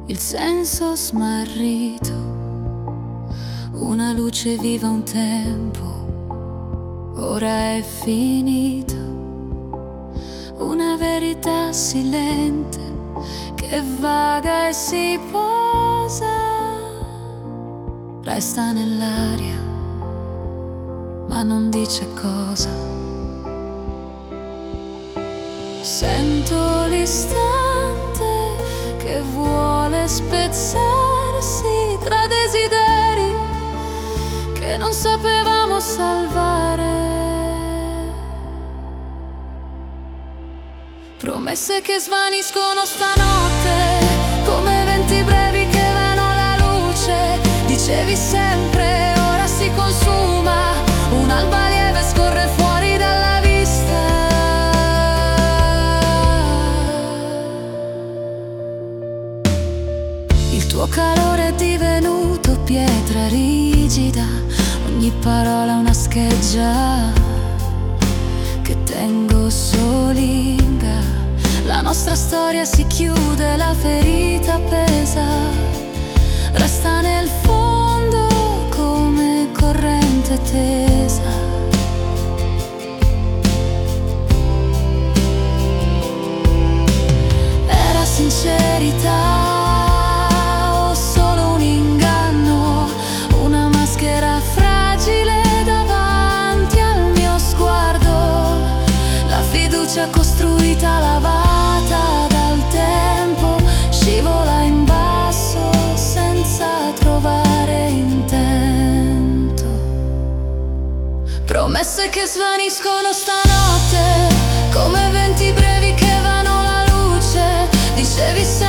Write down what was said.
il senso smarrito, una luce viva un tempo, ora è finito, una verità silente che vaga e si posa, resta nell'aria ma non dice cosa. Sento l'istante che vuole spezzarsi tra desideri che non sapevamo salvare, promesse che svaniscono stanotte come venti brevi che vanno la luce. Dicevi sempre ora si consuma, un'alba lieve scorre fuori dalla vista. Il tuo calore è divenuto pietra rigida, ogni parola una scheggia che tengo solinga. La nostra storia si chiude, la ferita pesa, resta nel fondo come corrente tesa. Era sincerità o solo un inganno, una maschera fragile davanti al mio sguardo, la fiducia costruita, lavata dal tempo, scivola in basso senza trovare intento. Promesse che svaniscono stanotte come venti brevi che vanno la luce. Dicevi sempre